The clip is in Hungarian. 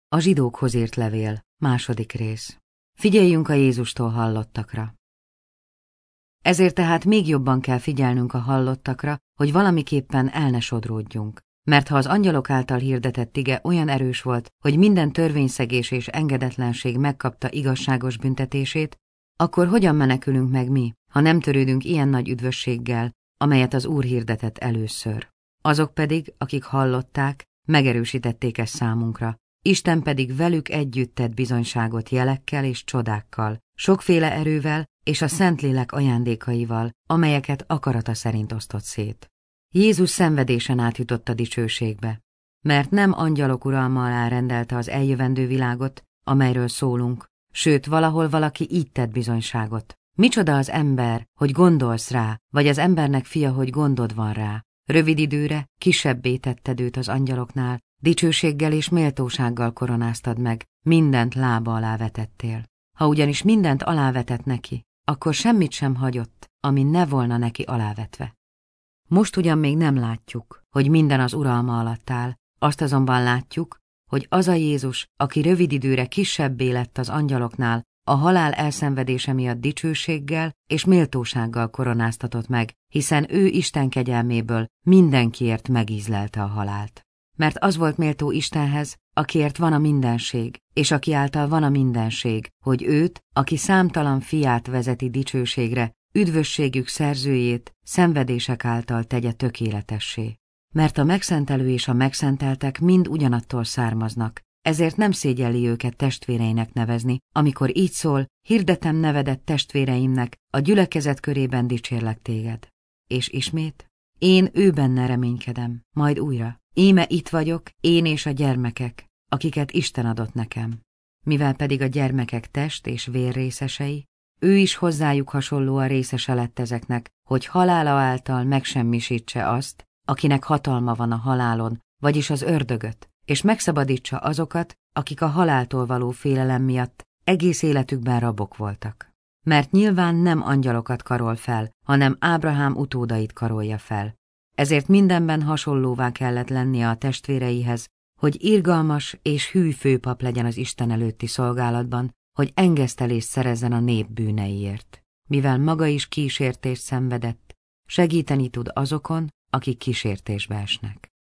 A zsidókhoz írt levél, 2. rész. Figyeljünk a Jézustól hallottakra. Ezért tehát még jobban kell figyelnünk a hallottakra, hogy valamiképpen el ne sodródjunk. Mert ha az angyalok által hirdetett ige olyan erős volt, hogy minden törvényszegés és engedetlenség megkapta igazságos büntetését, akkor hogyan menekülünk meg mi, ha nem törődünk ilyen nagy üdvösséggel, amelyet az Úr hirdetett először? Azok pedig, akik hallották, megerősítették ezt számunkra. Isten pedig velük együtt tett bizonyságot jelekkel és csodákkal, sokféle erővel és a Szentlélek ajándékaival, amelyeket akarata szerint osztott szét. Jézus szenvedésen átjutott a dicsőségbe, mert nem angyalok uralma alá rendelte az eljövendő világot, amelyről szólunk, sőt, valahol valaki így tett bizonyságot. Micsoda az ember, hogy gondolsz rá, vagy az embernek fia, hogy gondod van rá. Rövid időre kisebbé tetted őt az angyaloknál, dicsőséggel és méltósággal koronáztad meg, mindent lába alá vetettél. Ha ugyanis mindent alávetett neki, akkor semmit sem hagyott, ami ne volna neki alávetve. Most ugyan még nem látjuk, hogy minden az uralma alatt áll, azt azonban látjuk, hogy az a Jézus, aki rövid időre kisebbé lett az angyaloknál, a halál elszenvedése miatt dicsőséggel és méltósággal koronáztatott meg, hiszen ő Isten kegyelméből mindenkiért megízlelte a halált. Mert az volt méltó Istenhez, akiért van a mindenség, és aki által van a mindenség, hogy őt, aki számtalan fiát vezeti dicsőségre, üdvösségük szerzőjét szenvedések által tegye tökéletessé. Mert a megszentelő és a megszenteltek mind ugyanattól származnak, ezért nem szégyelli őket testvéreinek nevezni, amikor így szól, hirdetem nevedet testvéreimnek, a gyülekezet körében dicsérlek téged. És ismét, én ő benne reménykedem, majd újra. Íme itt vagyok, én és a gyermekek, akiket Isten adott nekem. Mivel pedig a gyermekek test és vér részesei, ő is hozzájuk hasonlóan részese lett ezeknek, hogy halála által megsemmisítse azt, akinek hatalma van a halálon, vagyis az ördögöt, és megszabadítsa azokat, akik a haláltól való félelem miatt egész életükben rabok voltak. Mert nyilván nem angyalokat karol fel, hanem Ábrahám utódait karolja fel. Ezért mindenben hasonlóvá kellett lennie a testvéreihez, hogy irgalmas és hű főpap legyen az Isten előtti szolgálatban, hogy engesztelést szerezzen a nép bűneiért. Mivel maga is kísértést szenvedett, segíteni tud azokon, akik kísértésbe esnek.